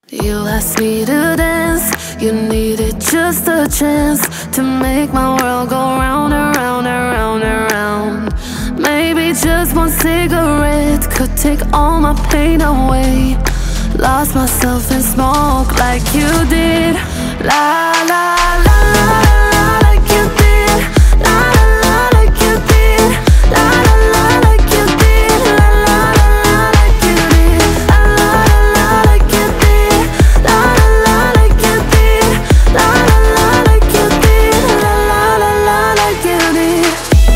You asked me to dance, you needed just a chance to make my world go round and round and round and round. Maybe just one cigarette could take all my pain away. Lost myself in smoke like you did. La la la la la, like you did. La la la, like you did. La la la, like you did. La la la, like you did. La la la, like you did. La la la, like you did. La la la, like you did. La la la, like you did.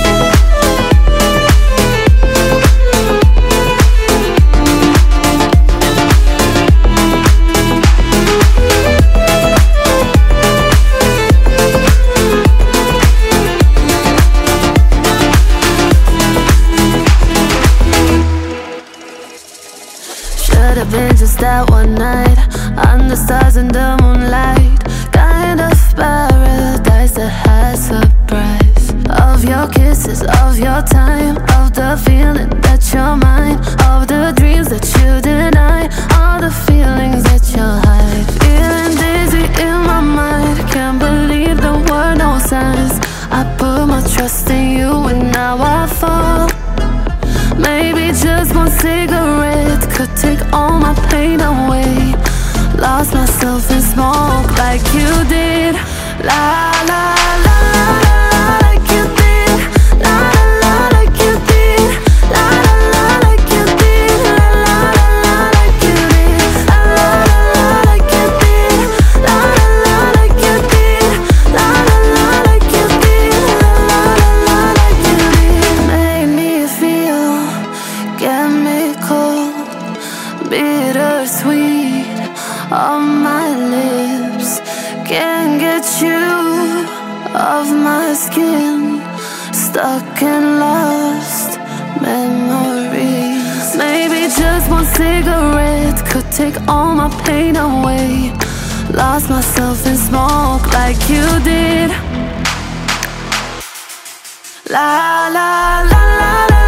Should've been just that one night under stars in the moonlight. Kind of paradise that has a price. Of your kisses, of your time, of the feeling that you're mine, of the dreams that you deny, all the feelings that you hide. Feeling dizzy in my mind, can't believe there were no signs. I put my trust in you and now I fall. Maybe just one cigarette could take all my pain away. Lost myself in smoke like you did. La la la la, like you did. La la la, like you did. La la la, like you did. La la la, like you did. La la la, like you did. La la la, like you did. La la la, like you did. La la la, like you did. Made me feel, get me cold, bittersweet on my lips. Can't get you off my skin, stuck in lost memories. Maybe just one cigarette could take all my pain away. Lost myself in smoke like you did. La la la la la.